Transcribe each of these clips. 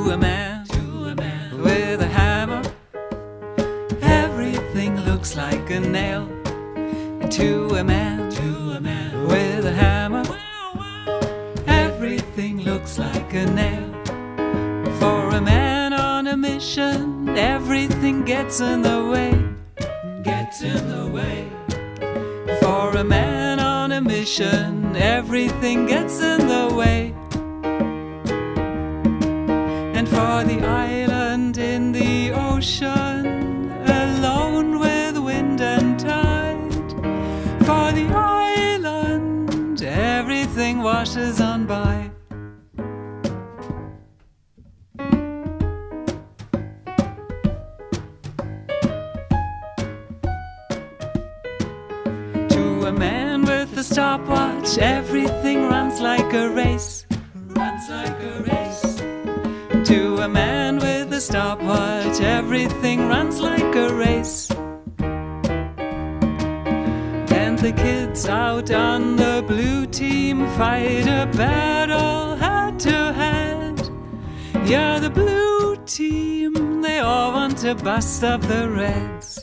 a man with a hammer. Everything looks like a nail. To a man with a hammer. Everything looks like a nail. For a man on a mission, everything gets in the way. For a man on a mission, everything gets in the way. And for the island in the ocean, alone with wind and tide, for the island, everything washes on by. To a man with a stopwatch, everything runs like a race. To a man with a stopwatch, everything runs like a race. And the kids out on the blue team fight a battle head to head. Yeah, the blue team, they all want to bust up the reds.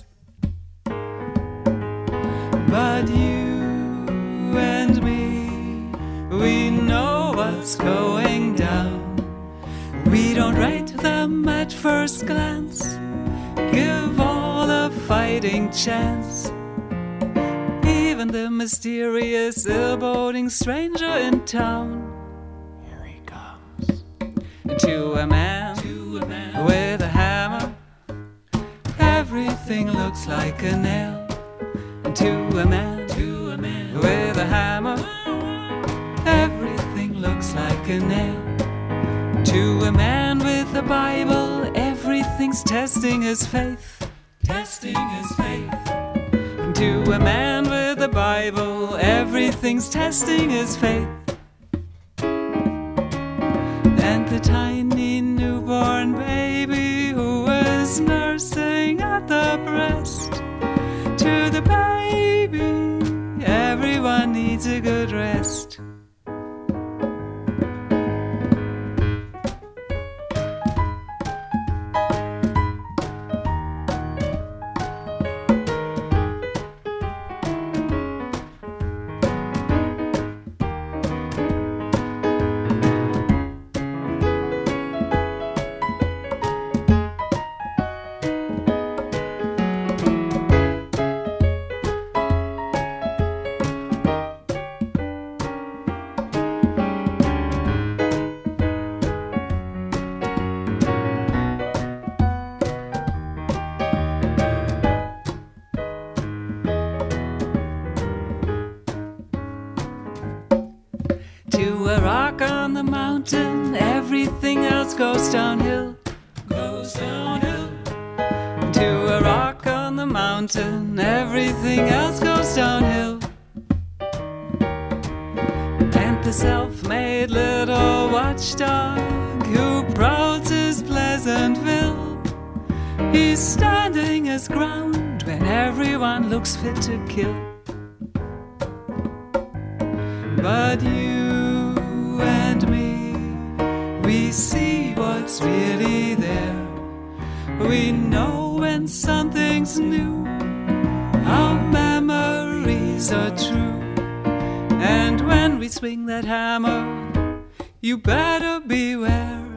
But you and me, we know what's going down. We don't rate them at first glance, give all a fighting chance. Even the mysterious, ill-boding stranger in town. Here he comes. To a man with a hammer, everything looks like a nail. To a man with a hammer, everything looks like a nail. To a man with a Bible, everything's testing his faith. To a man with a Bible, everything's testing his faith. And the tiny newborn baby who was nursing at the breast, to the baby, everyone needs a good rest. To a rock on the mountain, everything else goes downhill. To a rock on the mountain, everything else goes downhill. And the self-made little watchdog who prowls his Pleasantville, he's standing his ground when everyone looks fit to kill. But you and me, we see what's really there. We know when something's new, our memories are true. And when we swing that hammer, you better beware.